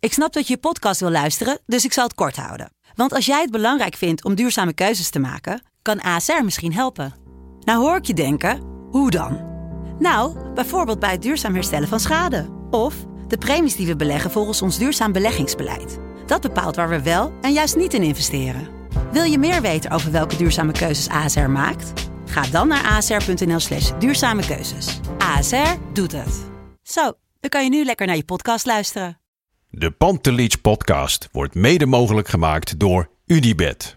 Ik snap dat je podcast wil luisteren, dus ik zal het kort houden. Want als jij het belangrijk vindt om duurzame keuzes te maken, kan ASR misschien helpen. Nou hoor ik je denken, hoe dan? Nou, bijvoorbeeld bij het duurzaam herstellen van schade. Of de premies die we beleggen volgens ons duurzaam beleggingsbeleid. Dat bepaalt waar we wel en juist niet in investeren. Wil je meer weten over welke duurzame keuzes ASR maakt? Ga dan naar asr.nl/duurzame keuzes. ASR doet het. Zo, dan kan je nu lekker naar je podcast luisteren. De Pantelich podcast wordt mede mogelijk gemaakt door UdiBet.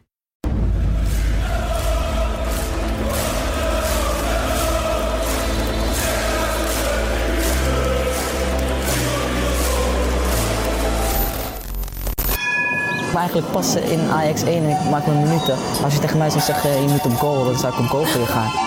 Ik maak eigenlijk passen in Ajax 1 en ik maak mijn minuten. Als je tegen mij zou zeggen je moet op goal, dan zou ik op goal voor je gaan.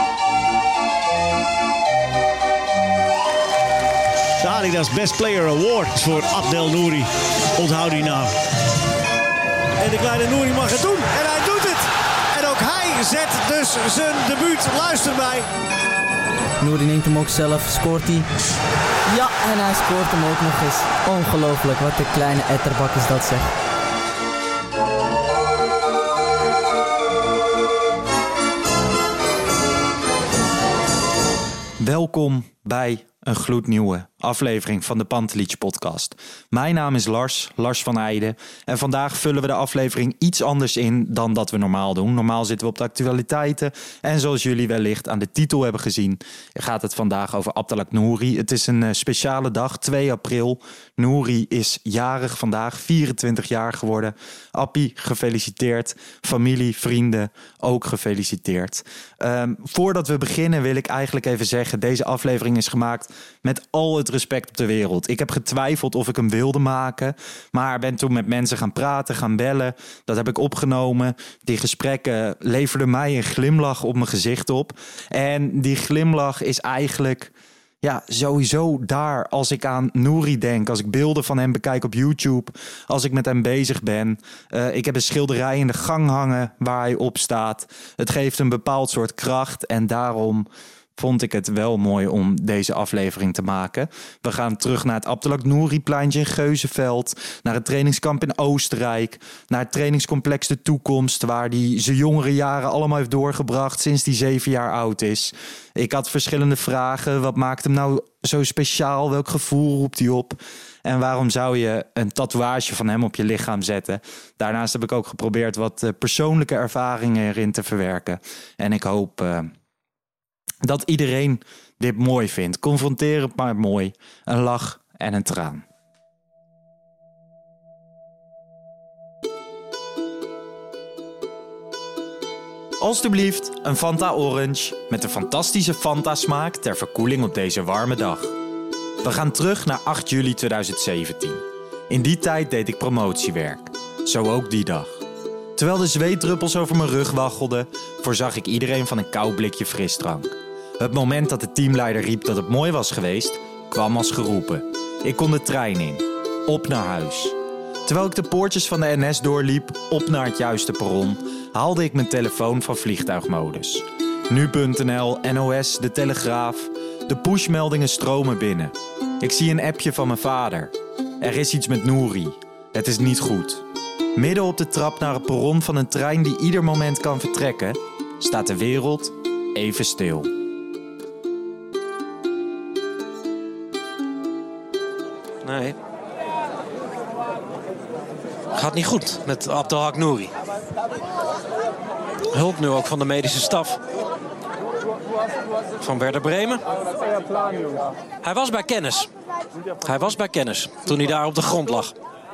De Adidas Best Player Award voor Abdel Nouri. Onthoud die naam. En de kleine Nouri mag het doen. En hij doet het. En ook hij zet dus zijn debuut. Luister bij. Nouri neemt hem ook zelf, scoort hij. Ja, en hij scoort hem ook nog eens. Ongelooflijk, wat een kleine etterbak is dat zeg. Welkom bij een gloednieuwe aflevering van de Pantelich podcast. Mijn naam is Lars van Eijden. En vandaag vullen we de aflevering iets anders in dan dat we normaal doen. Normaal zitten we op de actualiteiten. En zoals jullie wellicht aan de titel hebben gezien, gaat het vandaag over Abdelak Nouri. Het is een speciale dag, 2 april. Nouri is jarig vandaag, 24 jaar geworden. Appie, gefeliciteerd. Familie, vrienden, ook gefeliciteerd. Voordat we beginnen wil ik eigenlijk even zeggen, deze aflevering is gemaakt met al het respect op de wereld. Ik heb getwijfeld of ik hem wilde maken, maar ben toen met mensen gaan praten, gaan bellen. Dat heb ik opgenomen. Die gesprekken leverden mij een glimlach op mijn gezicht op. En die glimlach is eigenlijk sowieso daar als ik aan Nouri denk. Als ik beelden van hem bekijk op YouTube. Als ik met hem bezig ben. Ik heb een schilderij in de gang hangen waar hij op staat. Het geeft een bepaald soort kracht en daarom vond ik het wel mooi om deze aflevering te maken. We gaan terug naar het Abdelak Nouri-pleintje in Geuzenveld, naar het trainingskamp in Oostenrijk, naar het trainingscomplex De Toekomst, waar hij zijn jongere jaren allemaal heeft doorgebracht sinds hij 7 jaar oud is. Ik had verschillende vragen. Wat maakt hem nou zo speciaal? Welk gevoel roept hij op? En waarom zou je een tatoeage van hem op je lichaam zetten? Daarnaast heb ik ook geprobeerd wat persoonlijke ervaringen erin te verwerken. En ik hoop dat iedereen dit mooi vindt. Confronterend maar mooi. Een lach en een traan. Alsjeblieft een Fanta Orange met een fantastische Fanta smaak ter verkoeling op deze warme dag. We gaan terug naar 8 juli 2017. In die tijd deed ik promotiewerk. Zo ook die dag. Terwijl de zweetdruppels over mijn rug waggelden, voorzag ik iedereen van een koud blikje frisdrank. Het moment dat de teamleider riep dat het mooi was geweest, kwam als geroepen. Ik kon de trein in. Op naar huis. Terwijl ik de poortjes van de NS doorliep, op naar het juiste perron, haalde ik mijn telefoon van vliegtuigmodus. Nu.nl, NOS, De Telegraaf. De pushmeldingen stromen binnen. Ik zie een appje van mijn vader. Er is iets met Nouri. Het is niet goed. Midden op de trap naar het perron van een trein die ieder moment kan vertrekken, staat de wereld even stil. Nee. Gaat niet goed met Abdelak Nouri. Hulp nu ook van de medische staf van Werder Bremen. Hij was bij kennis toen hij daar op de grond lag.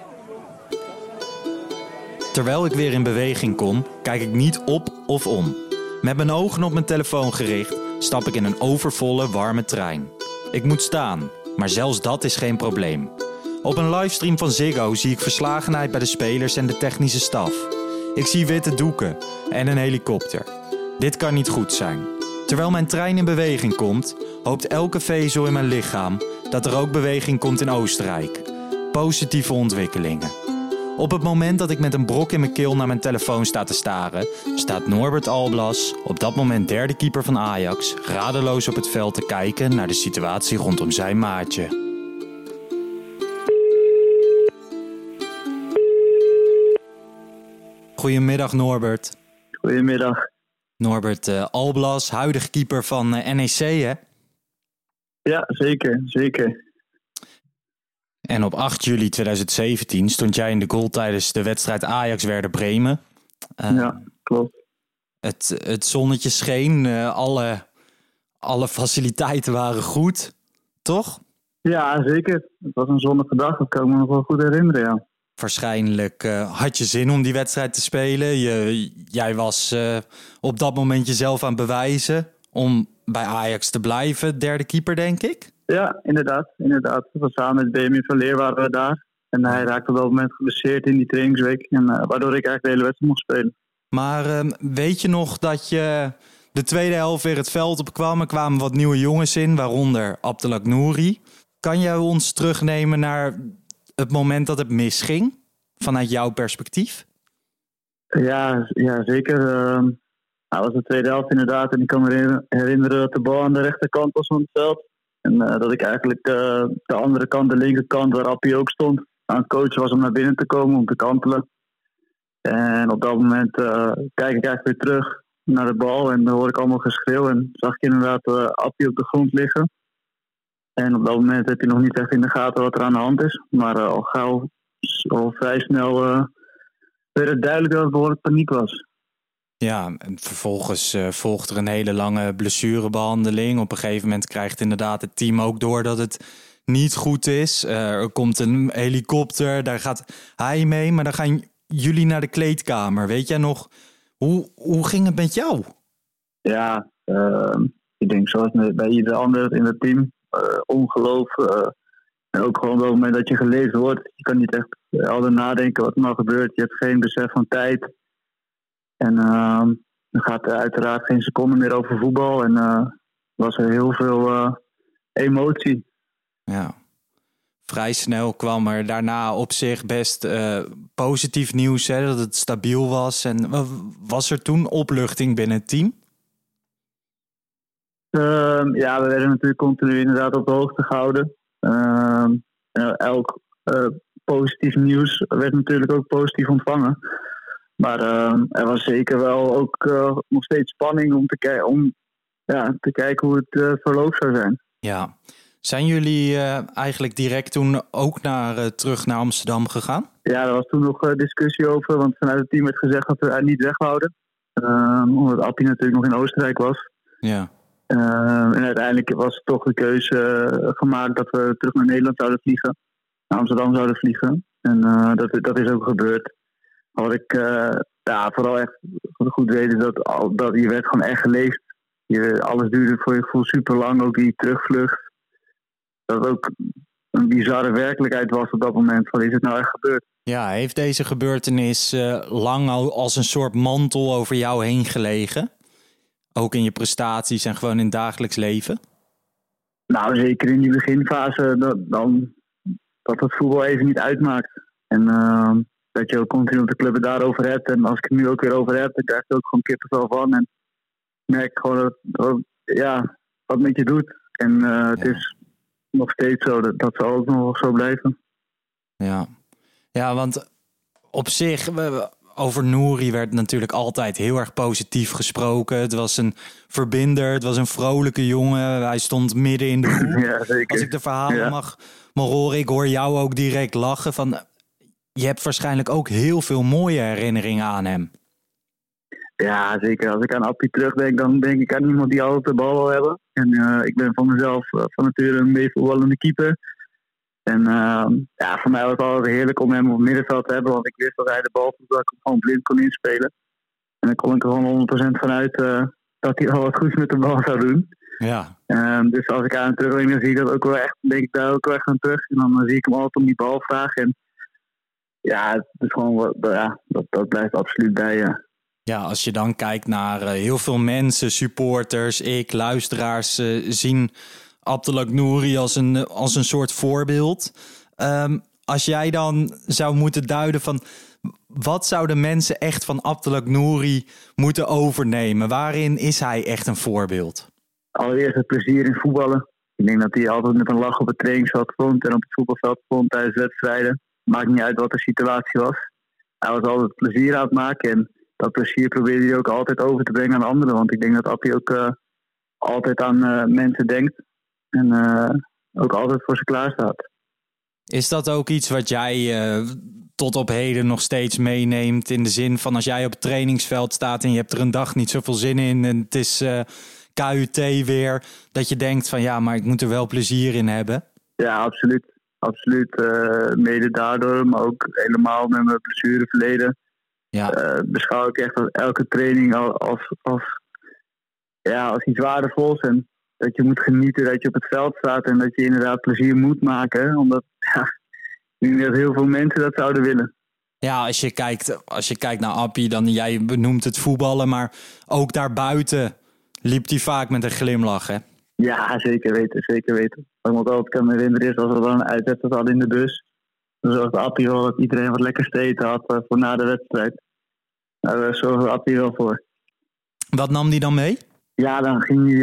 Terwijl ik weer in beweging kom, kijk ik niet op of om. Met mijn ogen op mijn telefoon gericht, stap ik in een overvolle, warme trein. Ik moet staan, maar zelfs dat is geen probleem. Op een livestream van Ziggo zie ik verslagenheid bij de spelers en de technische staf. Ik zie witte doeken en een helikopter. Dit kan niet goed zijn. Terwijl mijn trein in beweging komt, hoopt elke vezel in mijn lichaam dat er ook beweging komt in Oostenrijk. Positieve ontwikkelingen. Op het moment dat ik met een brok in mijn keel naar mijn telefoon sta te staren, staat Norbert Alblas, op dat moment derde keeper van Ajax, radeloos op het veld te kijken naar de situatie rondom zijn maatje. Goedemiddag Norbert. Goedemiddag. Norbert Alblas, huidige keeper van NEC, hè? Ja, zeker. En op 8 juli 2017 stond jij in de goal tijdens de wedstrijd Ajax-Werder Bremen. Ja, klopt. Het zonnetje scheen, alle faciliteiten waren goed, toch? Ja, zeker. Het was een zonnige dag, dat kan ik me nog wel goed herinneren, ja. Waarschijnlijk had je zin om die wedstrijd te spelen. Jij was op dat moment jezelf aan het bewijzen om bij Ajax te blijven. Derde keeper, denk ik? Ja, inderdaad. We waren samen met Benjamin van Leer waren we daar. En hij raakte op dat moment geblesseerd in die trainingsweek. En waardoor ik eigenlijk de hele wedstrijd mocht spelen. Maar weet je nog dat je de tweede helft weer het veld opkwam? Er kwamen wat nieuwe jongens in, waaronder Abdelak Nouri. Kan jij ons terugnemen naar het moment dat het misging? Vanuit jouw perspectief? Ja, zeker. Dat was de tweede helft inderdaad. En ik kan me herinneren dat de bal aan de rechterkant was van het veld. En dat ik eigenlijk de andere kant, de linkerkant, waar Appie ook stond, aan het coachen was om naar binnen te komen, om te kantelen. En op dat moment kijk ik eigenlijk weer terug naar de bal en dan hoor ik allemaal geschreeuw. En zag ik inderdaad Appie op de grond liggen. En op dat moment heb je nog niet echt in de gaten wat er aan de hand is. Maar al vrij snel werd het duidelijk dat het behoorlijk paniek was. Ja, en vervolgens volgt er een hele lange blessurebehandeling. Op een gegeven moment krijgt inderdaad het team ook door dat het niet goed is. Er komt een helikopter, daar gaat hij mee, maar dan gaan jullie naar de kleedkamer. Weet jij nog, hoe ging het met jou? Ja, ik denk zoals bij ieder ander in het team. Ongeloof. En ook gewoon op het moment dat je geleefd wordt. Je kan niet echt altijd nadenken wat er nou gebeurt. Je hebt geen besef van tijd. En er gaat uiteraard geen seconde meer over voetbal. En was er heel veel emotie. Ja. Vrij snel kwam er daarna op zich best positief nieuws. Hè, dat het stabiel was. En was er toen opluchting binnen het team? Ja, we werden natuurlijk continu inderdaad op de hoogte gehouden. Elk positief nieuws werd natuurlijk ook positief ontvangen. Maar er was zeker wel ook nog steeds spanning om te kijken hoe het verloop zou zijn. Ja. Zijn jullie eigenlijk direct toen ook terug naar Amsterdam gegaan? Ja, er was toen nog discussie over, want vanuit het team werd gezegd dat we er niet weg wouden. Omdat Appie natuurlijk nog in Oostenrijk was. Ja. En uiteindelijk was toch de keuze gemaakt dat we terug naar Nederland zouden vliegen. Naar Amsterdam zouden vliegen. En dat is ook gebeurd. Wat ik vooral echt goed weet is dat je werd gewoon echt geleefd. Alles duurde voor je gevoel super lang, ook die terugvlucht. Dat het ook een bizarre werkelijkheid was op dat moment. Van, is het nou echt gebeurd? Ja, heeft deze gebeurtenis lang al als een soort mantel over jou heen gelegen? Ook in je prestaties en gewoon in het dagelijks leven? Nou, zeker in die beginfase dat het voetbal even niet uitmaakt. En dat je ook continu op de club het daarover hebt. En als ik het nu ook weer over heb, dan krijg je ook gewoon kippenvel van. En merk gewoon wat met je doet. En het is nog steeds zo. Dat zal ook nog zo blijven. Ja, want op zich, over Nouri werd natuurlijk altijd heel erg positief gesproken. Het was een verbinder, het was een vrolijke jongen. Hij stond midden in de groep. Ja, zeker. Als ik de verhalen mag horen, ik hoor jou ook direct lachen. Van, je hebt waarschijnlijk ook heel veel mooie herinneringen aan hem. Ja, zeker. Als ik aan Appie terugdenk, dan denk ik aan iemand die altijd de bal wil hebben. En ik ben van mezelf van nature een meevoetballende keeper. En voor mij was het altijd heerlijk om hem op het middenveld te hebben. Want ik wist dat hij de bal dat ik hem gewoon blind kon inspelen. En dan kon ik er gewoon 100% vanuit dat hij al wat goeds met de bal zou doen. Ja. Dus als ik aan hem terugdenk, dan zie ik dat ook wel echt, denk ik daar ook wel echt aan terug. En dan zie ik hem altijd om die bal vragen. En ja, het is gewoon, dat blijft absoluut bij je. Ja, als je dan kijkt naar heel veel mensen, supporters, luisteraars, zien Abdelak Nouri als een soort voorbeeld. Als jij dan zou moeten duiden van wat zouden mensen echt van Abdelak Nouri moeten overnemen? Waarin is hij echt een voorbeeld? Allereerst het plezier in voetballen. Ik denk dat hij altijd met een lach op het trainingsveld stond en op het voetbalveld stond tijdens wedstrijden. Maakt niet uit wat de situatie was. hij was altijd plezier aan het maken. En dat plezier probeerde hij ook altijd over te brengen aan anderen. Want ik denk dat Appie ook altijd aan mensen denkt. En ook altijd voor ze klaar staat. Is dat ook iets wat jij tot op heden nog steeds meeneemt? In de zin van als jij op het trainingsveld staat en je hebt er een dag niet zoveel zin in en het is KUT weer, dat je denkt van ja, maar ik moet er wel plezier in hebben? Ja, absoluut. Absoluut. Mede daardoor, maar ook helemaal met mijn blessureverleden. Ja. Beschouw ik echt elke training als iets waardevols. En dat je moet genieten dat je op het veld staat en dat je inderdaad plezier moet maken. Omdat ik denk dat heel veel mensen dat zouden willen. Ja, als je kijkt naar Appie, dan jij benoemt het voetballen, maar ook daarbuiten liep hij vaak met een glimlach, hè? Ja, zeker weten. Wat ik me altijd kan herinneren is als we dan een uitwedstrijd hadden in de bus. Dan zorgde Appie wel dat iedereen wat lekkers te eten had voor na de wedstrijd. Daar zorgde Appie wel voor. Wat nam die dan mee? Ja, dan ging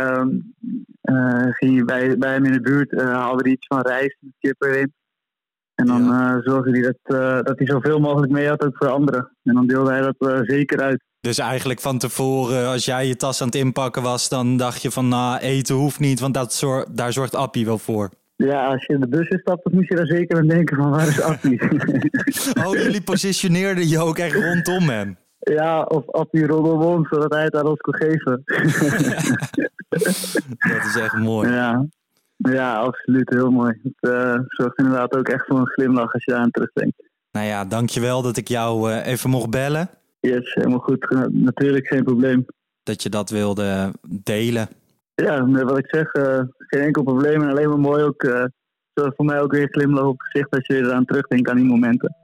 hij bij hem in de buurt, haalde hij iets van rijst met kip erin. En dan zorgde hij dat hij zoveel mogelijk mee had ook voor anderen. En dan deelde hij dat zeker uit. Dus eigenlijk van tevoren, als jij je tas aan het inpakken was, dan dacht je van eten hoeft niet, want daar zorgt Appie wel voor. Ja, als je in de bus instapt, dan moet je daar zeker aan denken van waar is Appie? Oh, jullie positioneerden je ook echt rondom hem? Ja, of Appie rondom ons, zodat hij het aan ons kon geven. Dat is echt mooi. Ja, absoluut. Heel mooi. Het zorgt inderdaad ook echt voor een glimlach als je daar aan terugdenkt. Nou ja, dankjewel dat ik jou even mocht bellen. Yes, helemaal goed. Natuurlijk geen probleem. Dat je dat wilde delen. Ja, wat ik zeg, geen enkel probleem. En alleen maar mooi ook. Zorgt voor mij ook weer een glimlach op het gezicht als je weer eraan terugdenkt aan die momenten.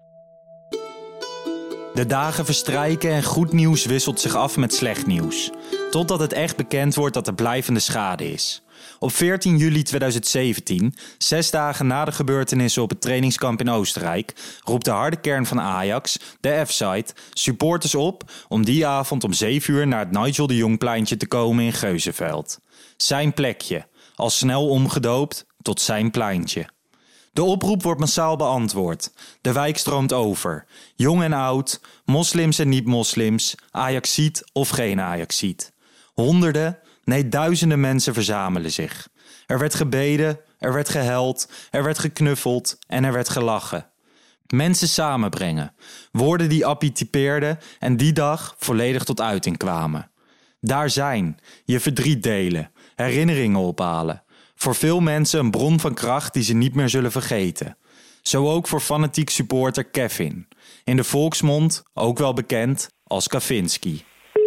De dagen verstrijken en goed nieuws wisselt zich af met slecht nieuws. Totdat het echt bekend wordt dat er blijvende schade is. Op 14 juli 2017, 6 dagen na de gebeurtenissen op het trainingskamp in Oostenrijk, roept de harde kern van Ajax, de F-side, supporters op om die avond om 7 uur naar het Nigel de Jongpleintje te komen in Geuzenveld. Zijn plekje, al snel omgedoopt tot zijn pleintje. De oproep wordt massaal beantwoord. De wijk stroomt over. Jong en oud, moslims en niet-moslims, Ajaxiet of geen Ajaxiet. Honderden, nee duizenden mensen verzamelen zich. Er werd gebeden, er werd gehuild, er werd geknuffeld en er werd gelachen. Mensen samenbrengen. Woorden die Appie typeerde en die dag volledig tot uiting kwamen. Daar zijn, je verdriet delen, herinneringen ophalen. Voor veel mensen een bron van kracht die ze niet meer zullen vergeten. Zo ook voor fanatiek supporter Kevin. In de volksmond ook wel bekend als Kavinski.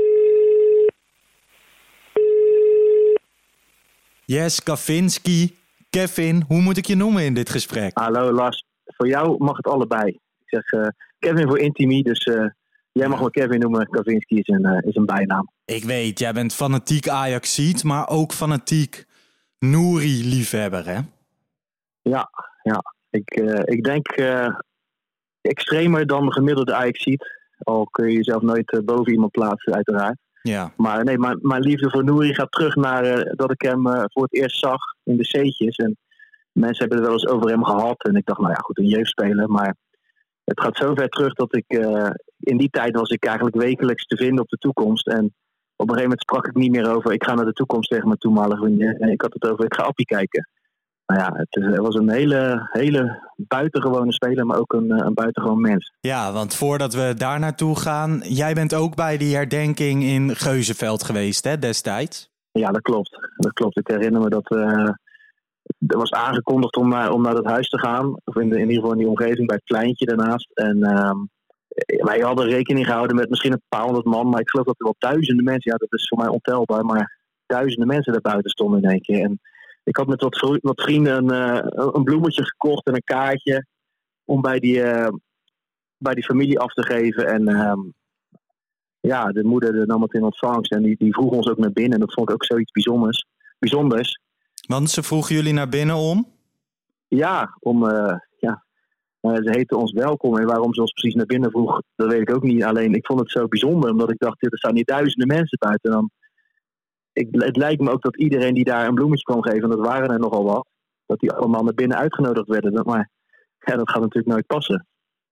Yes, Kavinski. Kevin, hoe moet ik je noemen in dit gesprek? Hallo Lars, voor jou mag het allebei. Ik zeg Kevin voor intimie, dus jij mag me Kevin noemen. Kavinski is een bijnaam. Ik weet, jij bent fanatiek Ajaxiet, maar ook fanatiek Nouri-liefhebber, hè? Ja. Ik denk extremer dan de gemiddelde Ajaxiet. Al kun je jezelf nooit boven iemand plaatsen, uiteraard. Ja. Maar nee, mijn liefde voor Nouri gaat terug naar dat ik hem voor het eerst zag in de C'tjes. En mensen hebben er wel eens over hem gehad. En ik dacht, nou ja, goed, een jeugdspeler. Maar het gaat zo ver terug dat ik in die tijd was ik eigenlijk wekelijks te vinden op de toekomst. En op een gegeven moment sprak ik niet meer over ik ga naar de toekomst tegen mijn toenmalige vriendin. En ik had het over ik ga Appie kijken. Nou ja, het was een hele buitengewone speler, maar ook een buitengewoon mens. Ja, want voordat we daar naartoe gaan, jij bent ook bij die herdenking in Geuzenveld geweest, hè, destijds? Ja, dat klopt. Ik herinner me dat er was aangekondigd om naar dat huis te gaan. Of in ieder geval in die omgeving bij het pleintje daarnaast. En wij hadden rekening gehouden met misschien een paar honderd man, maar ik geloof dat er wel duizenden mensen, ja, dat is voor mij ontelbaar, maar duizenden mensen daar buiten stonden in één keer. En ik had met wat vrienden een bloemetje gekocht en een kaartje om bij die familie af te geven. En de moeder nam het in ontvangst en die vroeg ons ook naar binnen. En dat vond ik ook zoiets bijzonders. Want ze vroegen jullie naar binnen om? Ja, ze heten ons welkom. En waarom ze ons precies naar binnen vroeg, dat weet ik ook niet. Alleen ik vond het zo bijzonder, omdat ik dacht, er staan hier duizenden mensen buiten. En dan het lijkt me ook dat iedereen die daar een bloemetje kwam geven, en dat waren er nogal wat, dat die allemaal naar binnen uitgenodigd werden. Maar ja, dat gaat natuurlijk nooit passen.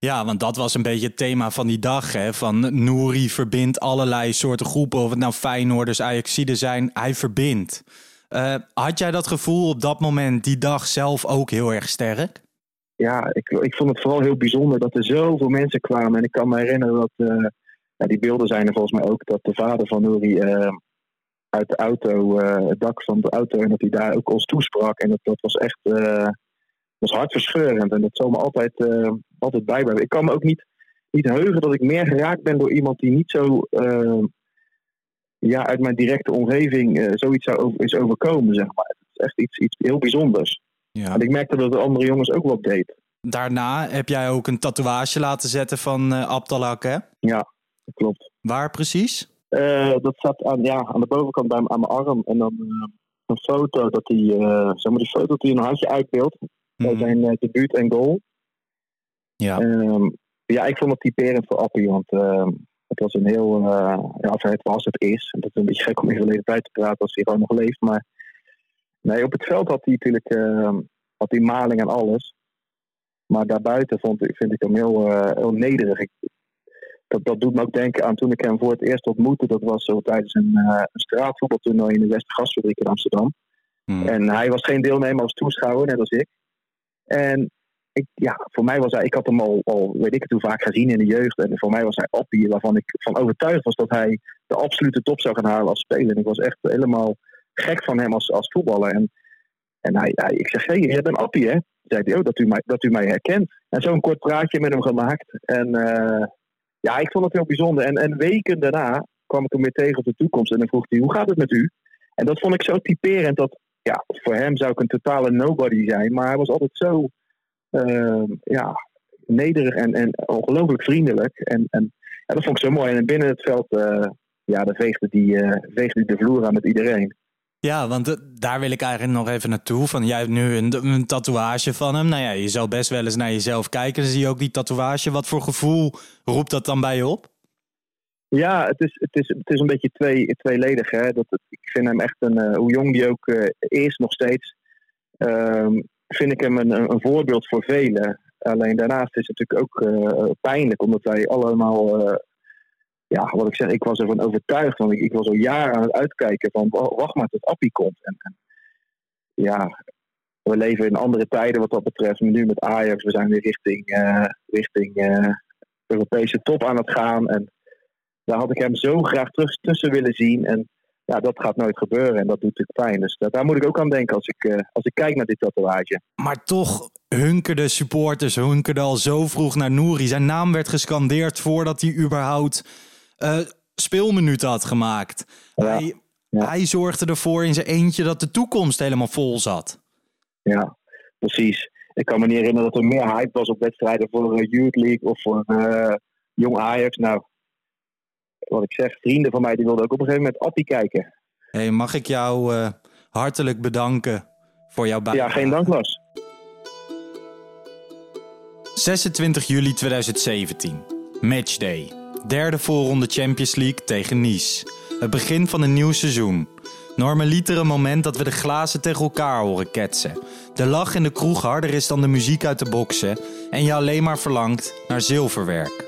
Ja, want dat was een beetje het thema van die dag. Hè? Van Nouri verbindt allerlei soorten groepen. Of het nou Feyenoorders, Ajaxiden zijn. Hij verbindt. Had jij dat gevoel op dat moment, die dag zelf ook heel erg sterk? Ja, ik vond het vooral heel bijzonder dat er zoveel mensen kwamen. En ik kan me herinneren dat, die beelden zijn er volgens mij ook, dat de vader van Nouri uit de auto, het dak van de auto, en dat hij daar ook ons toesprak. En dat was echt was hartverscheurend. En dat zal me altijd bijblijven. Ik kan me ook niet heugen dat ik meer geraakt ben door iemand die niet zo uit mijn directe omgeving zoiets is overkomen, zeg maar. Het is echt iets heel bijzonders. Ja. En ik merkte dat de andere jongens ook wat deed. Daarna heb jij ook een tatoeage laten zetten van Abdelhak, hè? Ja, dat klopt. Waar precies? Dat staat aan de bovenkant aan mijn arm. En dan een foto dat hij, die foto dat hij een handje uitbeeldt. Bij zijn debuut en goal. Ja. Ik vond het typerend voor Appie, want het was een heel, het is. En dat is een beetje gek om in verleden tijd te praten als hij gewoon nog leeft. Maar nee, op het veld had hij natuurlijk maling en alles. Maar daarbuiten vind ik hem heel nederig. Dat doet me ook denken aan toen ik hem voor het eerst ontmoette. Dat was zo tijdens een straatvoetbaltoernooi in de Westergasfabriek in Amsterdam. En hij was geen deelnemer als toeschouwer, net als ik. En voor mij was hij, ik had hem al weet ik het hoe vaak gezien in de jeugd. En voor mij was hij Appie, waarvan ik van overtuigd was dat hij de absolute top zou gaan halen als speler. En ik was echt helemaal gek van hem als voetballer. En ik zeg, hey, jij bent Appie, hè? Zei hij, dat u mij herkent. En zo'n kort praatje met hem gemaakt. En ik vond het heel bijzonder. En weken daarna kwam ik hem weer tegen op de toekomst. En dan vroeg hij, hoe gaat het met u? En dat vond ik zo typerend dat, voor hem zou ik een totale nobody zijn. Maar hij was altijd zo nederig en ongelooflijk vriendelijk. En dat vond ik zo mooi. En binnen het veld, dan veegde die de vloer aan met iedereen. Ja, want daar wil ik eigenlijk nog even naartoe. Van, jij hebt nu een tatoeage van hem. Nou ja, je zou best wel eens naar jezelf kijken. Dan zie je ook die tatoeage. Wat voor gevoel roept dat dan bij je op? Ja, het is een beetje tweeledig. Hè? Ik vind hem echt hoe jong die ook is nog steeds, vind ik hem een voorbeeld voor velen. Alleen daarnaast is het natuurlijk ook pijnlijk, omdat wij allemaal, wat ik zeg, ik was ervan overtuigd, want ik was al jaren aan het uitkijken van, wacht maar tot Appie komt. En we leven in andere tijden wat dat betreft. Nu met Ajax, we zijn weer richting Europese top aan het gaan. En daar had ik hem zo graag tussen willen zien. En dat gaat nooit gebeuren. En dat doet natuurlijk pijn. Dus daar moet ik ook aan denken als ik kijk naar dit tatoeage. Maar toch hunkerden supporters al zo vroeg naar Nouri. Zijn naam werd gescandeerd voordat hij überhaupt speelminuten had gemaakt. Ja. Hij zorgde ervoor in zijn eentje dat de toekomst helemaal vol zat. Ja, precies. Ik kan me niet herinneren dat er meer hype was op wedstrijden voor Youth League of voor Jong Ajax. Nou, wat ik zeg, vrienden van mij die wilden ook op een gegeven moment Appie kijken. Hey, mag ik jou hartelijk bedanken voor jouw bijdrage? Ja, geen dank, Lars. 26 juli 2017. Matchday. Derde voorronde Champions League tegen Nice. Het begin van een nieuw seizoen. Normaliter een moment dat we de glazen tegen elkaar horen ketsen. De lach in de kroeg harder is dan de muziek uit de boksen. En je alleen maar verlangt naar zilverwerk.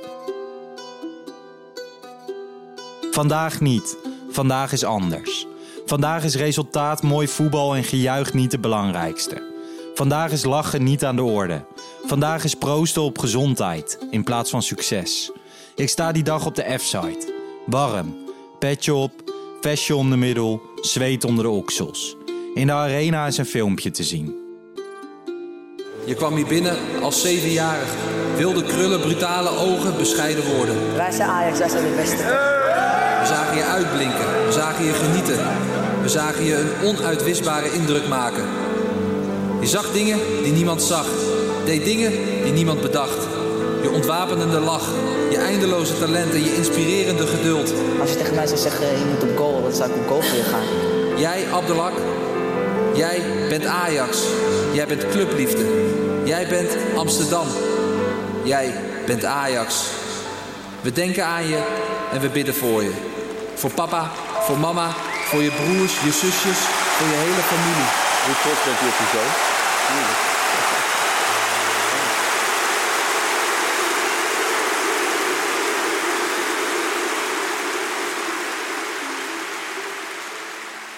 Vandaag niet. Vandaag is anders. Vandaag is resultaat, mooi voetbal en gejuich niet het belangrijkste. Vandaag is lachen niet aan de orde. Vandaag is proosten op gezondheid in plaats van succes. Ik sta die dag op de F-site. Warm, petje op, vestje om de middel, zweet onder de oksels. In de arena is een filmpje te zien. Je kwam hier binnen als 7-jarige. Wilde krullen, brutale ogen, bescheiden woorden. Wij zijn Ajax, wij zijn de beste. We zagen je uitblinken, we zagen je genieten. We zagen je een onuitwisbare indruk maken. Je zag dingen die niemand zag. Deed dingen die niemand bedacht. Je ontwapenende lach, je eindeloze talenten, je inspirerende geduld. Als je tegen mij zou zeggen, je moet op goal, dan zou ik op goal voor je gaan. Jij, Abdelhak, jij bent Ajax. Jij bent clubliefde. Jij bent Amsterdam. Jij bent Ajax. We denken aan je en we bidden voor je. Voor papa, voor mama, voor je broers, je zusjes, voor je hele familie. Hoe trots bent u op uw zoon?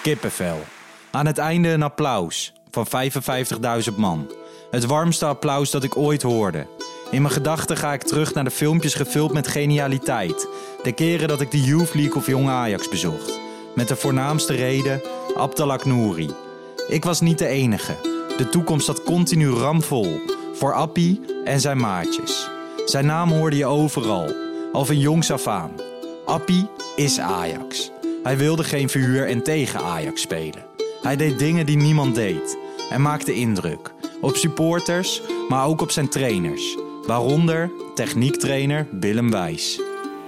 Kippenvel. Aan het einde een applaus van 55.000 man. Het warmste applaus dat ik ooit hoorde. In mijn gedachten ga ik terug naar de filmpjes gevuld met genialiteit. De keren dat ik de Youth League of Jong Ajax bezocht. Met de voornaamste reden, Abdelak Nouri. Ik was niet de enige. De toekomst zat continu ramvol. Voor Appie en zijn maatjes. Zijn naam hoorde je overal. Al van jongs af aan. Appie is Ajax. Hij wilde geen verhuur en tegen Ajax spelen. Hij deed dingen die niemand deed. En maakte indruk. Op supporters, maar ook op zijn trainers. Waaronder techniektrainer Willem Wijs.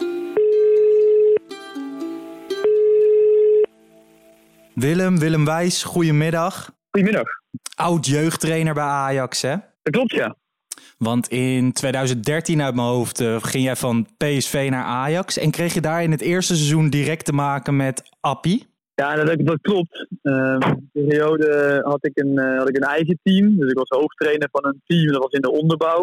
Willem Wijs, goedemiddag. Goedemiddag. Oud jeugdtrainer bij Ajax, hè? Dat klopt, ja. Want in 2013 uit mijn hoofd ging jij van PSV naar Ajax. En kreeg je daar in het eerste seizoen direct te maken met Appie? Ja, dat klopt. In die periode had ik een eigen team. Dus ik was hoofdtrainer van een team. Dat was in de onderbouw.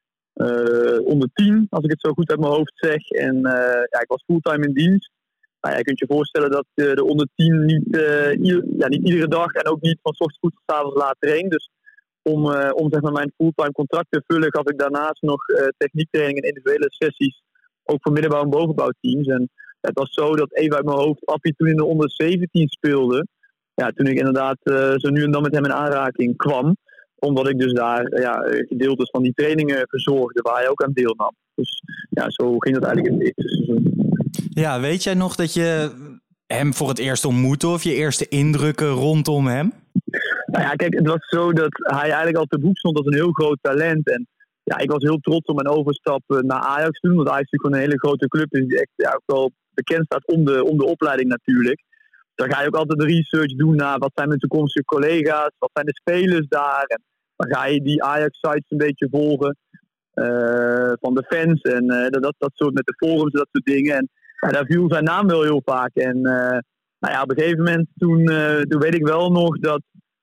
Onder 10, als ik het zo goed uit mijn hoofd zeg. En ik was fulltime in dienst. Nou, je kunt je voorstellen dat de onder 10 niet iedere dag en ook niet van 's ochtends vroeg tot 's avonds laat traint. Dus om zeg maar mijn fulltime contract te vullen, gaf ik daarnaast nog techniektraining en individuele sessies. Ook voor middenbouw- en bovenbouwteams. En het was zo dat even uit mijn hoofd Appie toen in de onder 17 speelde. Ja, toen ik inderdaad zo nu en dan met hem in aanraking kwam. Omdat ik dus daar gedeeltes van die trainingen verzorgde waar hij ook aan deelnam. Dus ja, zo ging dat eigenlijk in het eerste seizoen. Ja, weet jij nog dat je hem voor het eerst ontmoette of je eerste indrukken rondom hem? Nou ja, kijk, het was zo dat hij eigenlijk al te boek stond als een heel groot talent. En ja, ik was heel trots om mijn overstap naar Ajax te doen. Want Ajax is natuurlijk een hele grote club is die echt ook wel bekend staat om de opleiding natuurlijk. Dan ga je ook altijd de research doen naar wat zijn mijn toekomstige collega's, wat zijn de spelers daar. En dan ga je die Ajax-sites een beetje volgen van de fans en dat soort met de forums en dat soort dingen. En ja, daar viel zijn naam wel heel vaak. En op een gegeven moment toen weet ik wel nog dat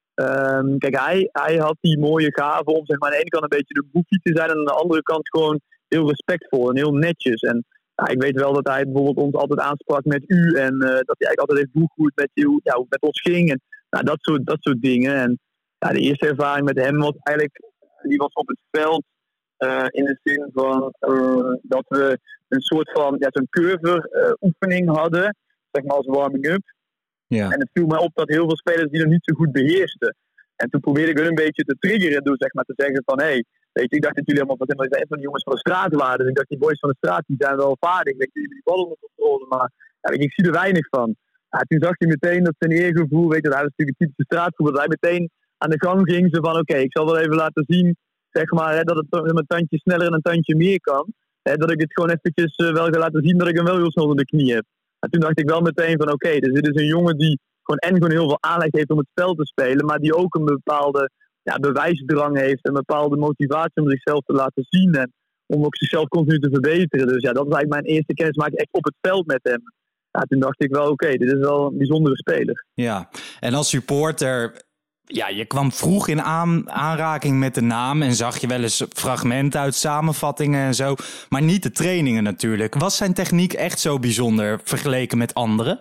kijk, hij had die mooie gave om zeg maar aan de ene kant een beetje de boekie te zijn en aan de andere kant gewoon heel respectvol en heel netjes. En ik weet wel dat hij bijvoorbeeld ons altijd aansprak met u en dat hij eigenlijk altijd heeft boeggoed met hoe het met ons ging en dat soort dingen. En de eerste ervaring met hem was eigenlijk, die was op het veld in de zin van dat we een soort van zo'n curve oefening hadden, zeg maar als warming-up. Ja. En het viel mij op dat heel veel spelers die nog niet zo goed beheersten. En toen probeerde ik hun een beetje te triggeren door zeg maar te zeggen van weet je, ik dacht dat jullie allemaal een van de jongens van de straat waren. Dus ik dacht die boys van de straat die zijn wel vaardig. Weet je, die ballen onder controle, maar ik zie er weinig van. Ja, toen zag hij meteen dat zijn eergevoel, weet je, dat hij was natuurlijk een typische straatvoer, dat hij meteen aan de gang ging. Zo van oké, ik zal wel even laten zien, zeg maar, dat het een tandje sneller en een tandje meer kan. Dat ik het gewoon eventjes wel ga laten zien dat ik hem wel heel snel onder de knie heb. En toen dacht ik wel meteen van oké, dus dit is een jongen die gewoon heel veel aanleg heeft om het spel te spelen, maar die ook een bepaalde bewijsdrang heeft, een bepaalde motivatie om zichzelf te laten zien en om ook zichzelf continu te verbeteren. Dus ja, dat was eigenlijk mijn eerste kennismaking echt op het veld met hem. Ja, toen dacht ik wel oké, dit is wel een bijzondere speler. Ja, en als supporter, ja, je kwam vroeg in aanraking met de naam en zag je wel eens fragmenten uit samenvattingen en zo, maar niet de trainingen natuurlijk. Was zijn techniek echt zo bijzonder vergeleken met anderen?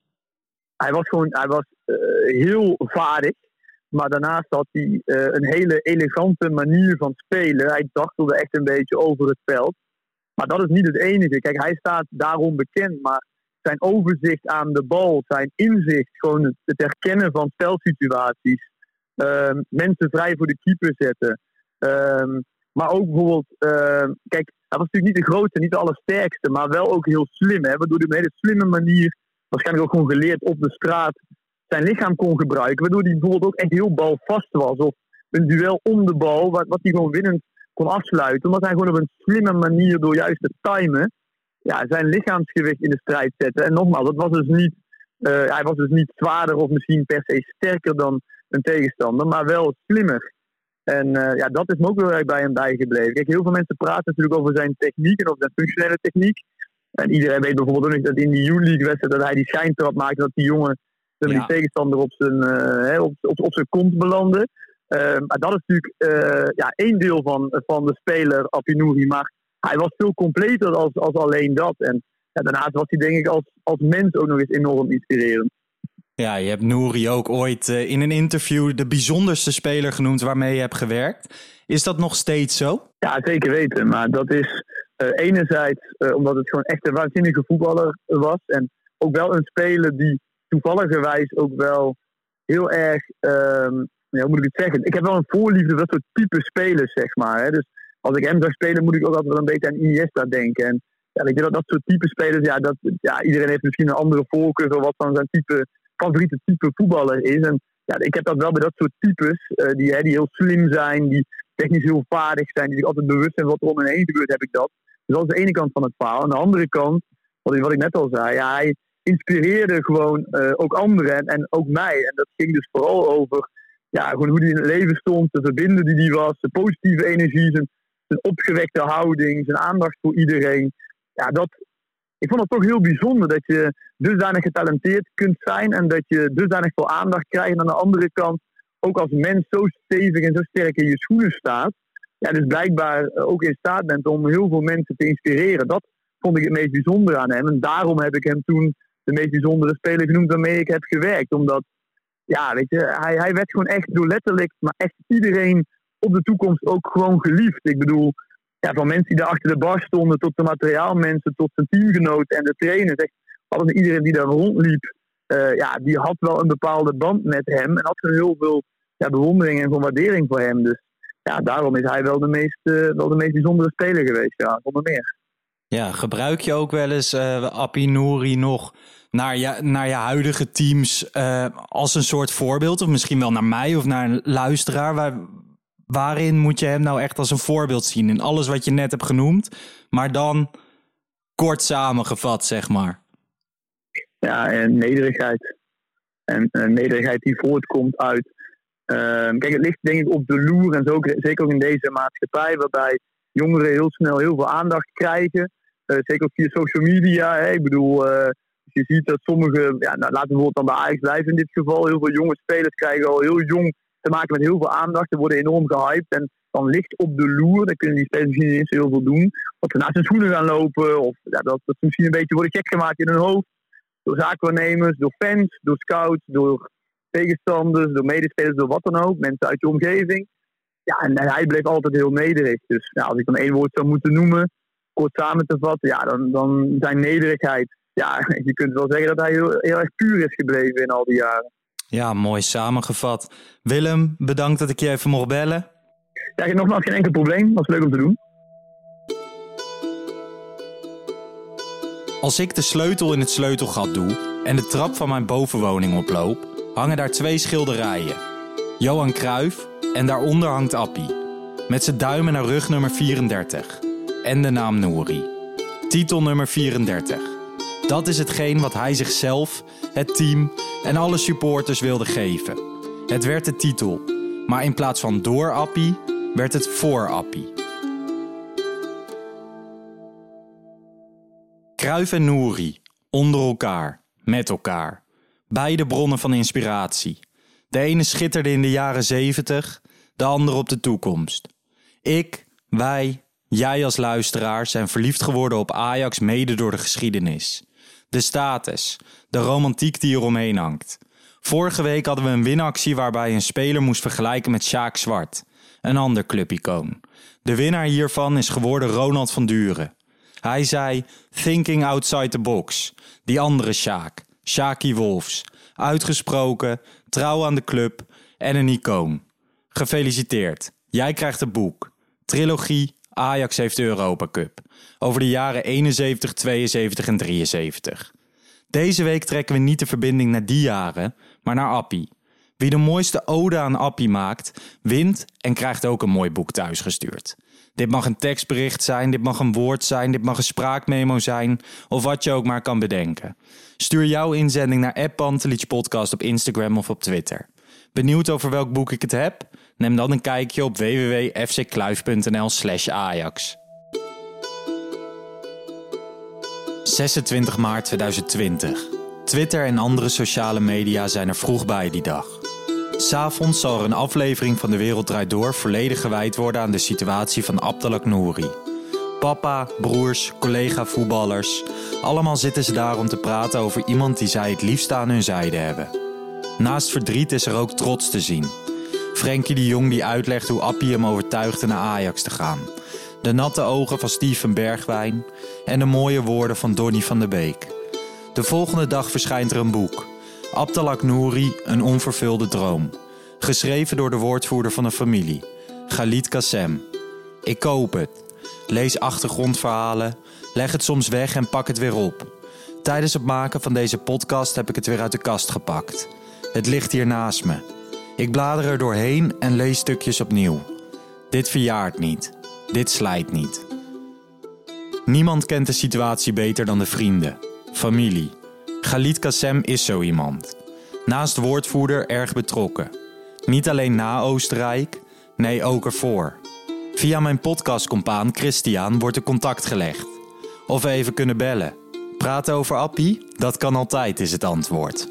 Hij was heel vaardig, maar daarnaast had hij een hele elegante manier van spelen. Hij dartelde echt een beetje over het veld. Maar dat is niet het enige. Kijk, hij staat daarom bekend, maar zijn overzicht aan de bal, zijn inzicht, gewoon het herkennen van spelsituaties, mensen vrij voor de keeper zetten. Maar ook bijvoorbeeld, kijk, hij was natuurlijk niet de grootste, niet de allersterkste, maar wel ook heel slim. Hè, waardoor hij op een hele slimme manier, waarschijnlijk ook gewoon geleerd op de straat, zijn lichaam kon gebruiken. Waardoor hij bijvoorbeeld ook echt heel balvast was. Of een duel om de bal, wat hij gewoon winnend kon afsluiten. Omdat hij gewoon op een slimme manier, door juist te timen, zijn lichaamsgewicht in de strijd zette. En nogmaals, hij was dus niet zwaarder of misschien per se sterker dan een tegenstander, maar wel slimmer. En dat is me ook heel erg bij hem bijgebleven. Kijk, heel veel mensen praten natuurlijk over zijn techniek en over zijn functionele techniek. En iedereen weet bijvoorbeeld ook dat in die Youth League wedstrijd dat hij die schijntrap maakte, dat die jongen die tegenstander op zijn kont belandde. Maar dat is natuurlijk één deel van de speler Appie Nouri, maar hij was veel completer als alleen dat. En daarnaast was hij denk ik als mens ook nog eens enorm inspirerend. Ja, je hebt Nouri ook ooit in een interview de bijzonderste speler genoemd waarmee je hebt gewerkt. Is dat nog steeds zo? Ja, zeker weten. Maar dat is enerzijds omdat het gewoon echt een waanzinnige voetballer was. En ook wel een speler die toevalligerwijs ook wel heel erg... hoe moet ik het zeggen? Ik heb wel een voorliefde voor dat soort type spelers, zeg maar. Hè? Dus als ik hem zou spelen, moet ik ook altijd wel een beetje aan Iniesta denken. En ja, weet je, dat soort type spelers, iedereen heeft misschien een andere voorkeur voor wat dan zijn favoriete type voetballer is. En ja, ik heb dat wel bij dat soort types, die heel slim zijn, die technisch heel vaardig zijn, die zich altijd bewust zijn van wat er om hen heen gebeurt, heb ik dat. Dus dat is de ene kant van het verhaal. Aan de andere kant, wat ik net al zei, hij inspireerde gewoon ook anderen en ook mij. En dat ging dus vooral over gewoon hoe hij in het leven stond, de verbinder die hij was, de positieve energie, zijn opgewekte houding, zijn aandacht voor iedereen. Ja, ik vond het toch heel bijzonder dat je dusdanig getalenteerd kunt zijn en dat je dusdanig veel aandacht krijgt. En aan de andere kant ook als mens zo stevig en zo sterk in je schoenen staat. Ja, dus blijkbaar ook in staat bent om heel veel mensen te inspireren. Dat vond ik het meest bijzondere aan hem. En daarom heb ik hem toen de meest bijzondere speler genoemd waarmee ik heb gewerkt. Omdat, weet je, hij werd gewoon echt door letterlijk, maar echt iedereen op de toekomst ook gewoon geliefd. Ik bedoel, van mensen die daar achter de bar stonden, tot de materiaalmensen, tot zijn teamgenoten en de trainers. Echt, alles en iedereen die daar rondliep, die had wel een bepaalde band met hem. En had heel veel bewondering en waardering voor hem. Dus ja, daarom is hij wel de meest bijzondere speler geweest, ja, zonder meer. Ja, gebruik je ook wel eens Appie Nouri nog naar je huidige teams als een soort voorbeeld? Of misschien wel naar mij of naar een luisteraar? Waarin moet je hem nou echt als een voorbeeld zien? In alles wat je net hebt genoemd, maar dan kort samengevat, zeg maar. Ja, en nederigheid. En nederigheid die voortkomt uit... kijk, het ligt denk ik op de loer en zo, zeker ook in deze maatschappij, waarbij jongeren heel snel heel veel aandacht krijgen. Zeker ook via social media. Hè. Ik bedoel, je ziet dat sommige... laten we bijvoorbeeld dan bij Ajax blijven in dit geval. Heel veel jonge spelers krijgen al heel jong te maken met heel veel aandacht. Ze worden enorm gehyped en dan ligt op de loer. Dan kunnen die spelers misschien niet eens heel veel doen. Dat ze naast hun schoenen gaan lopen. Of dat ze misschien een beetje worden gek gemaakt in hun hoofd. Door zaakwaarnemers, door fans, door scouts, door tegenstanders, door medespelers, door wat dan ook. Mensen uit je omgeving. Ja, en hij bleef altijd heel nederig. Dus als ik dan één woord zou moeten noemen, kort samen te vatten, dan zijn nederigheid. Ja, je kunt wel zeggen dat hij heel erg puur is gebleven in al die jaren. Ja, mooi samengevat. Willem, bedankt dat ik je even mocht bellen. Ja, nogmaals geen enkel probleem. Was leuk om te doen. Als ik de sleutel in het sleutelgat doe en de trap van mijn bovenwoning oploop, hangen daar 2 schilderijen. Johan Cruijff en daaronder hangt Appie. Met zijn duimen naar rug nummer 34. En de naam Nouri. Titel nummer 34. Dat is hetgeen wat hij zichzelf, het team en alle supporters wilde geven. Het werd de titel, maar in plaats van door Appie, werd het voor Appie. Cruijff en Nouri, onder elkaar, met elkaar. Beide bronnen van inspiratie. De ene schitterde in de jaren 70, de andere op de toekomst. Ik, wij, jij als luisteraar zijn verliefd geworden op Ajax mede door de geschiedenis. De status, de romantiek die eromheen hangt. Vorige week hadden we een winactie waarbij een speler moest vergelijken met Sjaak Zwart, een ander clubicoon. De winnaar hiervan is geworden Ronald van Duren. Hij zei, thinking outside the box. Die andere Sjaak, Sjaakie Wolfs. Uitgesproken, trouw aan de club en een icoon. Gefeliciteerd, jij krijgt het boek. Trilogie Ajax heeft de Europa Cup. Over de jaren 71, 72 en 73. Deze week trekken we niet de verbinding naar die jaren, maar naar Appie. Wie de mooiste ode aan Appie maakt, wint en krijgt ook een mooi boek thuisgestuurd. Dit mag een tekstbericht zijn, dit mag een woord zijn, dit mag een spraakmemo zijn of wat je ook maar kan bedenken. Stuur jouw inzending naar @Pantelic-podcast op Instagram of op Twitter. Benieuwd over welk boek ik het heb? Neem dan een kijkje op www.fckluif.nl/Ajax. 26 maart 2020. Twitter en andere sociale media zijn er vroeg bij die dag. 'S'avonds zal er een aflevering van De Wereld Draait Door volledig gewijd worden aan de situatie van Abdelak Nouri. Papa, broers, collega-voetballers, allemaal zitten ze daar om te praten over iemand die zij het liefst aan hun zijde hebben. Naast verdriet is er ook trots te zien. Frenkie de Jong die uitlegt hoe Appie hem overtuigde naar Ajax te gaan. De natte ogen van Steven Bergwijn en de mooie woorden van Donny van de Beek. De volgende dag verschijnt er een boek. Abdelak Nouri, een onvervulde droom. Geschreven door de woordvoerder van een familie, Khalid Kassem. Ik koop het. Lees achtergrondverhalen, leg het soms weg en pak het weer op. Tijdens het maken van deze podcast heb ik het weer uit de kast gepakt. Het ligt hier naast me. Ik blader er doorheen en lees stukjes opnieuw. Dit verjaart niet. Dit slijt niet. Niemand kent de situatie beter dan de vrienden. Familie. Khalid Kassem is zo iemand. Naast woordvoerder erg betrokken. Niet alleen na Oostenrijk, nee ook ervoor. Via mijn podcastcompaan Christian wordt er contact gelegd. Of we even kunnen bellen. Praten over Appie? Dat kan altijd, is het antwoord.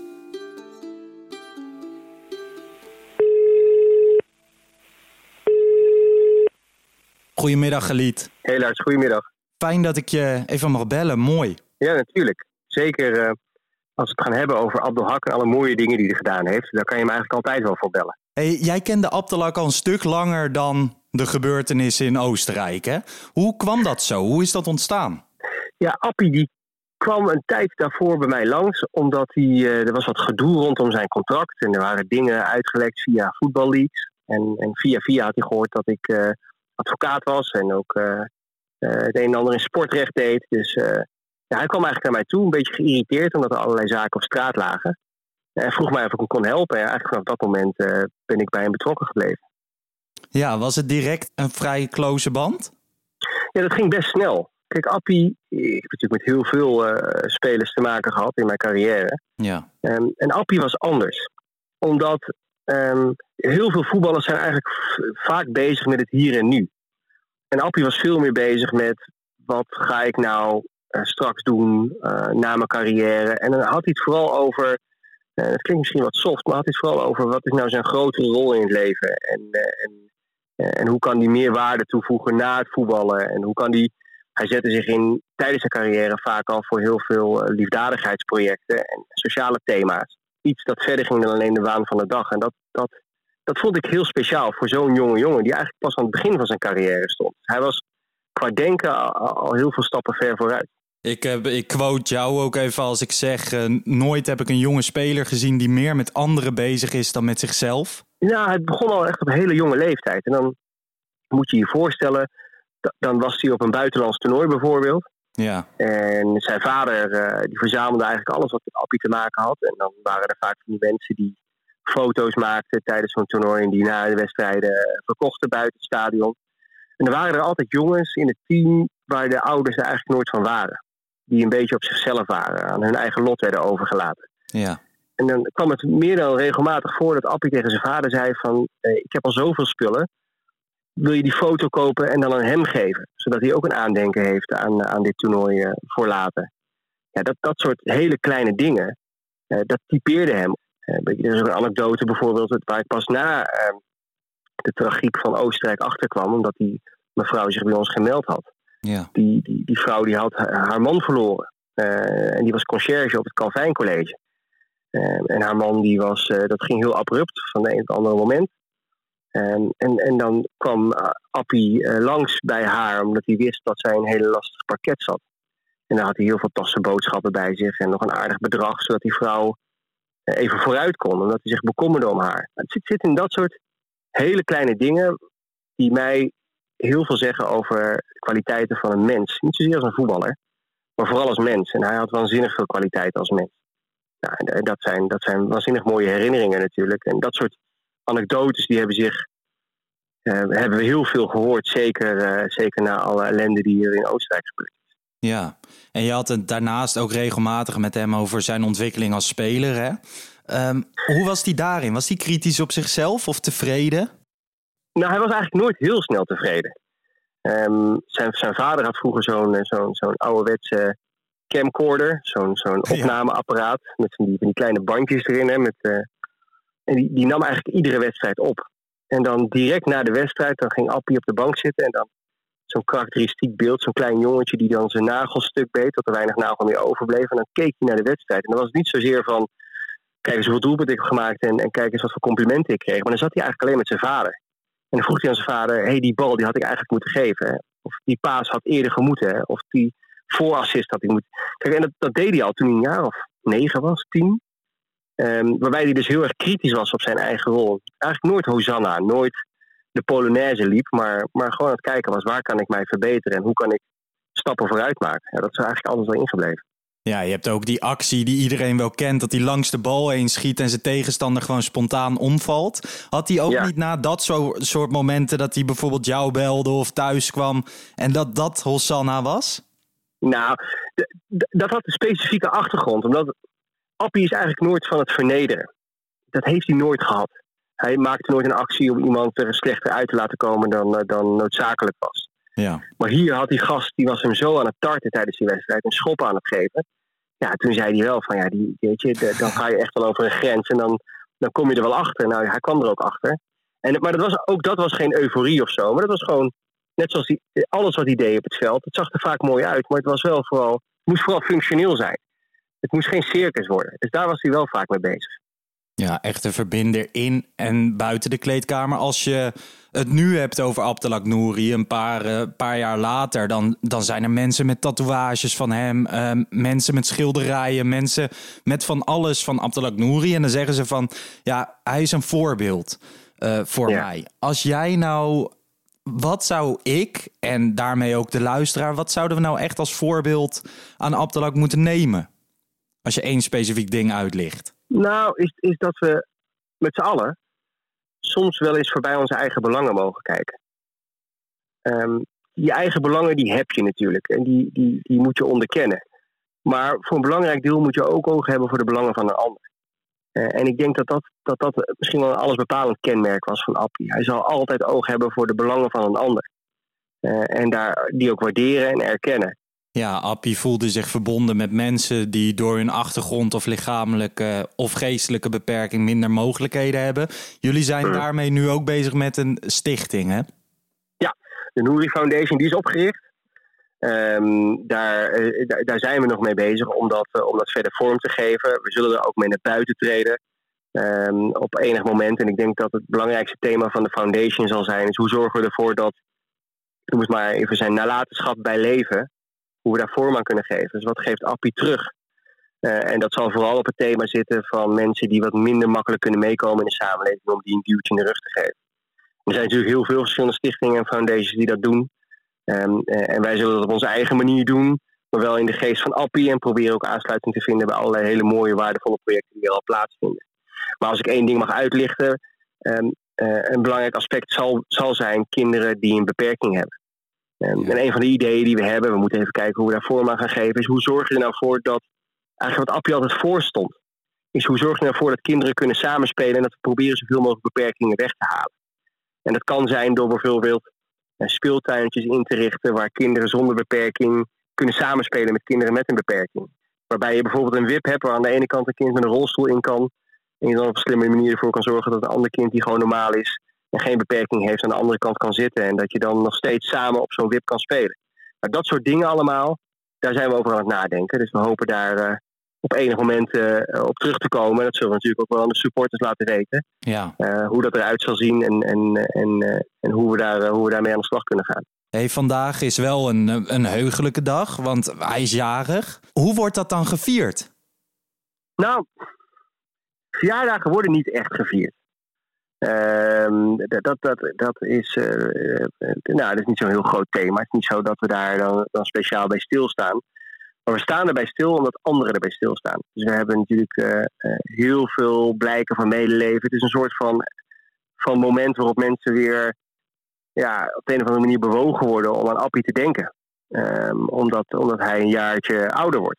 Goedemiddag, Khalid. Hey Lars, goedemiddag. Fijn dat ik je even mag bellen, mooi. Ja, natuurlijk. Zeker als we het gaan hebben over Abdelhak en alle mooie dingen die hij gedaan heeft. Daar kan je hem eigenlijk altijd wel voor bellen. Hey, jij kende Abdelhak al een stuk langer dan de gebeurtenissen in Oostenrijk, hè? Hoe kwam dat zo? Hoe is dat ontstaan? Ja, Appie die kwam een tijd daarvoor bij mij langs, omdat er was wat gedoe rondom zijn contract. En er waren dingen uitgelekt via voetballeaks. En via had hij gehoord dat ik advocaat was en ook het een en ander in sportrecht deed. Dus hij kwam eigenlijk naar mij toe, een beetje geïrriteerd, omdat er allerlei zaken op straat lagen. En vroeg mij of ik hem kon helpen. En eigenlijk vanaf dat moment ben ik bij hem betrokken gebleven. Ja, was het direct een vrij close band? Ja, dat ging best snel. Kijk, Appie, ik heb natuurlijk met heel veel spelers te maken gehad in mijn carrière. Ja. En Appie was anders. Omdat heel veel voetballers zijn eigenlijk vaak bezig met het hier en nu. En Appie was veel meer bezig met wat ga ik nou straks doen na mijn carrière. En dan had hij het vooral over, het klinkt misschien wat soft, maar had hij het vooral over wat is nou zijn grotere rol in het leven. En hoe kan hij meer waarde toevoegen na het voetballen. En hoe kan hij zette zich tijdens zijn carrière vaak al voor heel veel liefdadigheidsprojecten en sociale thema's. Iets dat verder ging dan alleen de waan van de dag. En dat vond ik heel speciaal voor zo'n jonge jongen die eigenlijk pas aan het begin van zijn carrière stond. Hij was qua denken al heel veel stappen ver vooruit. Ik quote jou ook even als ik zeg, nooit heb ik een jonge speler gezien die meer met anderen bezig is dan met zichzelf. Ja, het begon al echt op een hele jonge leeftijd. En dan moet je je voorstellen, dan was hij op een buitenlands toernooi bijvoorbeeld. Ja. En zijn vader die verzamelde eigenlijk alles wat met Appie te maken had. En dan waren er vaak van die mensen die foto's maakten tijdens zo'n toernooi en die na de wedstrijden verkochten buiten het stadion. En er waren er altijd jongens in het team waar de ouders er eigenlijk nooit van waren. Die een beetje op zichzelf waren, aan hun eigen lot werden overgelaten. Ja. En dan kwam het meer dan regelmatig voor dat Appie tegen zijn vader zei van, ik heb al zoveel spullen. Wil je die foto kopen en dan aan hem geven? Zodat hij ook een aandenken heeft aan dit toernooi voor later. Ja, dat soort hele kleine dingen, dat typeerde hem. Er is ook een anekdote bijvoorbeeld waar ik pas na de tragiek van Oostenrijk achterkwam, omdat die mevrouw zich bij ons gemeld had. Ja. Die vrouw die had haar man verloren. En die was conciërge op het Calvijn College. En haar man dat ging heel abrupt van de een op het andere moment. En dan kwam Appie langs bij haar, omdat hij wist dat zij een hele lastig parket zat. En dan had hij heel veel tassen boodschappen bij zich en nog een aardig bedrag, zodat die vrouw even vooruit kon, omdat hij zich bekommerde om haar. Het zit in dat soort hele kleine dingen die mij heel veel zeggen over de kwaliteiten van een mens. Niet zozeer als een voetballer, maar vooral als mens. En hij had waanzinnig veel kwaliteiten als mens. Nou, en dat zijn waanzinnig mooie herinneringen natuurlijk. En dat soort anekdotes die hebben we heel veel gehoord. Zeker na alle ellende die hier in Oostenrijk gebeurt. Ja, en je had het daarnaast ook regelmatig met hem over zijn ontwikkeling als speler, hè? Hoe was hij daarin? Was hij kritisch op zichzelf of tevreden? Nou, hij was eigenlijk nooit heel snel tevreden. Zijn vader had vroeger zo'n ouderwetse camcorder, zo'n opnameapparaat met van die kleine bandjes erin. Hè, en die nam eigenlijk iedere wedstrijd op. En dan direct na de wedstrijd, dan ging Appie op de bank zitten en dan zo'n karakteristiek beeld, zo'n klein jongetje die dan zijn nagelstuk beet, dat er weinig nagel meer overbleef. En dan keek hij naar de wedstrijd. En dan was het niet zozeer van kijk eens hoeveel doelpunten ik heb gemaakt en kijk eens wat voor complimenten ik kreeg. Maar dan zat hij eigenlijk alleen met zijn vader. En dan vroeg hij aan zijn vader, die bal die had ik eigenlijk moeten geven. Hè? Of die paas had eerder gemoeten. Hè? Of die voorassist had ik moeten. Kijk, en dat deed hij al toen hij een jaar of 9 was, 10. Waarbij hij dus heel erg kritisch was op zijn eigen rol. Eigenlijk nooit Hosanna, nooit de Polonaise liep. Maar gewoon aan het kijken was, waar kan ik mij verbeteren? En hoe kan ik stappen vooruit maken? Ja, dat is eigenlijk altijd wel ingebleven. Ja, je hebt ook die actie die iedereen wel kent, dat hij langs de bal heen schiet en zijn tegenstander gewoon spontaan omvalt. Had hij ook niet na dat soort momenten dat hij bijvoorbeeld jou belde of thuis kwam en dat Hosanna was? Nou, dat had een specifieke achtergrond. Omdat Appie is eigenlijk nooit van het vernederen. Dat heeft hij nooit gehad. Hij maakte nooit een actie om iemand er slechter uit te laten komen dan noodzakelijk was. Ja. Maar hier had die gast, die was hem zo aan het tarten tijdens die wedstrijd, een schop aan het geven. Ja, toen zei hij wel van, dan ga je echt wel over een grens en dan kom je er wel achter. Nou, hij kwam er ook achter. Maar dat was geen euforie of zo. Maar dat was gewoon, net zoals alles wat hij deed op het veld. Het zag er vaak mooi uit, maar het was wel het moest vooral functioneel zijn. Het moest geen circus worden. Dus daar was hij wel vaak mee bezig. Ja, echt een verbinder in en buiten de kleedkamer. Als je het nu hebt over Abdelak Nouri, een paar jaar later, dan zijn er mensen met tatoeages van hem, mensen met schilderijen, mensen met van alles van Abdelak Nouri. En dan zeggen ze van, ja, hij is een voorbeeld voor mij. Als jij nou, wat zou ik, en daarmee ook de luisteraar, wat zouden we nou echt als voorbeeld aan Abdelak moeten nemen? Als je één specifiek ding uitlicht. Nou, is dat we met z'n allen soms wel eens voorbij onze eigen belangen mogen kijken. Je eigen belangen, die heb je natuurlijk. En die moet je onderkennen. Maar voor een belangrijk deel moet je ook oog hebben voor de belangen van een ander. En ik denk dat misschien wel een allesbepalend kenmerk was van Appie. Hij zal altijd oog hebben voor de belangen van een ander. En die ook waarderen en erkennen. Ja, Appie voelde zich verbonden met mensen die door hun achtergrond of lichamelijke of geestelijke beperking minder mogelijkheden hebben. Jullie zijn daarmee nu ook bezig met een stichting, hè? Ja, de Nouri Foundation, die is opgericht. Daar zijn we nog mee bezig om dat verder vorm te geven. We zullen er ook mee naar buiten treden op enig moment. En ik denk dat het belangrijkste thema van de foundation zal zijn, is hoe zorgen we ervoor dat, noem het maar even, zijn nalatenschap bij leven, hoe we daar vorm aan kunnen geven. Dus wat geeft Appie terug? En dat zal vooral op het thema zitten van mensen die wat minder makkelijk kunnen meekomen in de samenleving, om die een duwtje in de rug te geven. Er zijn natuurlijk heel veel verschillende stichtingen en foundations die dat doen. En wij zullen dat op onze eigen manier doen, maar wel in de geest van Appie, en proberen ook aansluiting te vinden bij allerlei hele mooie, waardevolle projecten die er al plaatsvinden. Maar als ik één ding mag uitlichten, een belangrijk aspect zal zijn kinderen die een beperking hebben. En een van de ideeën die we hebben, we moeten even kijken hoe we daar vorm aan gaan geven, is hoe zorg je er nou voor dat, eigenlijk wat Appie altijd voorstond, is hoe zorg je er nou voor dat kinderen kunnen samenspelen en dat we proberen zoveel mogelijk beperkingen weg te halen. En dat kan zijn door bijvoorbeeld speeltuintjes in te richten waar kinderen zonder beperking kunnen samenspelen met kinderen met een beperking. Waarbij je bijvoorbeeld een wip hebt waar aan de ene kant een kind met een rolstoel in kan en je dan op een slimme manier ervoor kan zorgen dat een ander kind die gewoon normaal is en geen beperking heeft aan de andere kant kan zitten en dat je dan nog steeds samen op zo'n wip kan spelen. Maar dat soort dingen allemaal, daar zijn we over aan het nadenken. Dus we hopen daar op enig moment op terug te komen. En dat zullen we natuurlijk ook wel aan de supporters laten weten. Ja. Hoe dat eruit zal zien en hoe we daarmee aan de slag kunnen gaan. Hey, vandaag is wel een heugelijke dag, want hij is jarig. Hoe wordt dat dan gevierd? Nou, verjaardagen worden niet echt gevierd. Dat is niet zo'n heel groot thema. Het is niet zo dat we daar dan speciaal bij stilstaan. Maar we staan erbij stil omdat anderen erbij stilstaan. Dus we hebben natuurlijk heel veel blijken van medeleven. Het is een soort van moment waarop mensen weer op de een of andere manier bewogen worden om aan Appie te denken. Omdat hij een jaartje ouder wordt.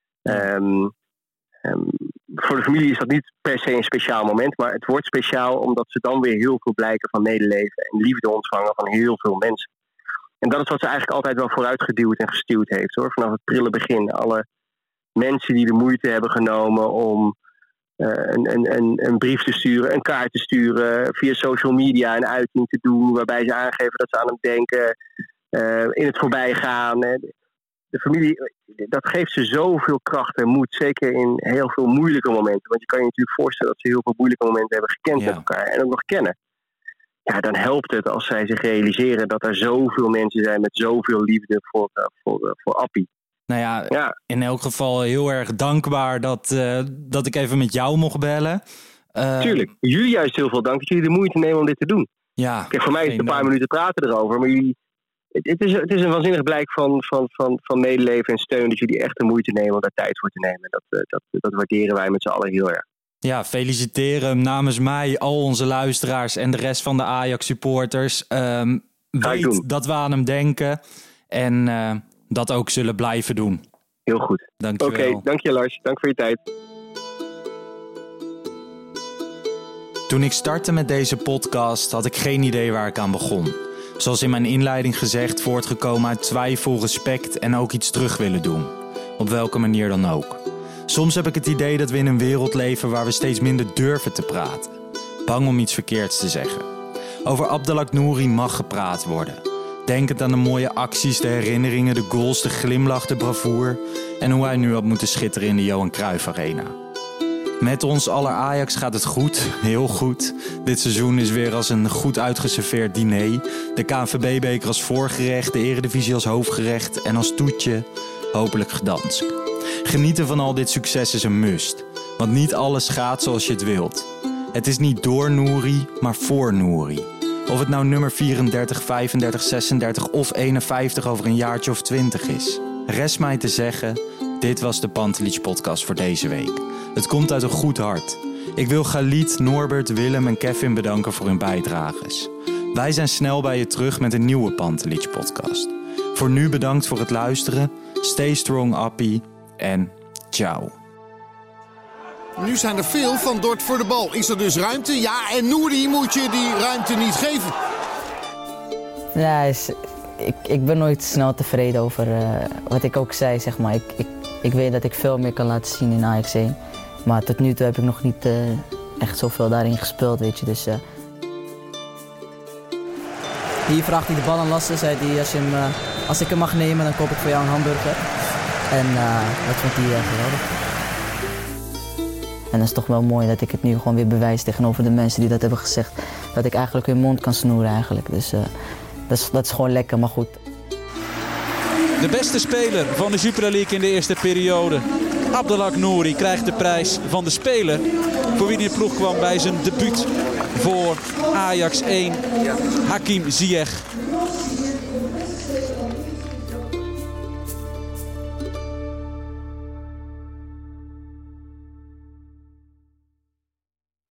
Voor de familie is dat niet per se een speciaal moment, maar het wordt speciaal omdat ze dan weer heel veel blijken van medeleven en liefde ontvangen van heel veel mensen. En dat is wat ze eigenlijk altijd wel vooruitgeduwd en gestuurd heeft, hoor. Vanaf het prille begin. Alle mensen die de moeite hebben genomen om een brief te sturen, een kaart te sturen, via social media een uiting te doen, waarbij ze aangeven dat ze aan hem denken, in het voorbijgaan. de familie, dat geeft ze zoveel kracht en moed. Zeker in heel veel moeilijke momenten. Want je kan je natuurlijk voorstellen dat ze heel veel moeilijke momenten hebben gekend met elkaar. En ook nog kennen. Ja, dan helpt het als zij zich realiseren dat er zoveel mensen zijn met zoveel liefde voor Appie. Nou ja, in elk geval heel erg dankbaar dat ik even met jou mocht bellen. Tuurlijk. Jullie juist heel veel dank dat jullie de moeite nemen om dit te doen. Ja, kijk, voor mij is het een paar minuten praten erover. Maar jullie, het is een waanzinnig blijk van medeleven en steun. Dat jullie echt de moeite nemen om daar tijd voor te nemen. Dat waarderen wij met z'n allen heel erg. Ja, feliciteren hem namens mij, al onze luisteraars en de rest van de Ajax-supporters. Weet dat we aan hem denken en dat ook zullen blijven doen. Heel goed. Dankjewel. Oké, dank je Lars. Dank voor je tijd. Toen ik startte met deze podcast had ik geen idee waar ik aan begon. Zoals in mijn inleiding gezegd, voortgekomen uit twijfel, respect en ook iets terug willen doen. Op welke manier dan ook. Soms heb ik het idee dat we in een wereld leven waar we steeds minder durven te praten. Bang om iets verkeerds te zeggen. Over Abdelhak Nouri mag gepraat worden. Denkend aan de mooie acties, de herinneringen, de goals, de glimlach, de bravoure en hoe hij nu had moeten schitteren in de Johan Cruijff Arena. Met ons aller Ajax gaat het goed, heel goed. Dit seizoen is weer als een goed uitgeserveerd diner. De KNVB-beker als voorgerecht, de Eredivisie als hoofdgerecht en als toetje hopelijk gedansk. Genieten van al dit succes is een must, want niet alles gaat zoals je het wilt. Het is niet door Nouri, maar voor Nouri. Of het nou nummer 34, 35, 36 of 51 over een jaartje of 20 is. Rest mij te zeggen, dit was de Pantelic podcast voor deze week. Het komt uit een goed hart. Ik wil Galit, Norbert, Willem en Kevin bedanken voor hun bijdrages. Wij zijn snel bij je terug met een nieuwe Pantelic podcast. Voor nu bedankt voor het luisteren. Stay strong, Appie. En ciao. Nu zijn er veel van Dort voor de bal. Is er dus ruimte? Ja, en Nouri moet je die ruimte niet geven. Ja, ik ben nooit snel tevreden over wat ik ook zei, zeg maar. Ik weet dat ik veel meer kan laten zien in Ajax 1. Maar tot nu toe heb ik nog niet echt zoveel daarin gespeeld, weet je. Dus, Hier vraagt hij de bal aan Lasse. Zei hij, als ik hem mag nemen, dan koop ik voor jou een hamburger. En dat vond hij geweldig. En dat is toch wel mooi dat ik het nu gewoon weer bewijs tegenover de mensen die dat hebben gezegd. Dat ik eigenlijk hun mond kan snoeren eigenlijk. Dus dat is gewoon lekker, maar goed. De beste speler van de Jupiler League in de eerste periode. Abdelhak Nouri krijgt de prijs van de speler voor wie de ploeg kwam bij zijn debuut voor Ajax 1. Hakim Ziyech.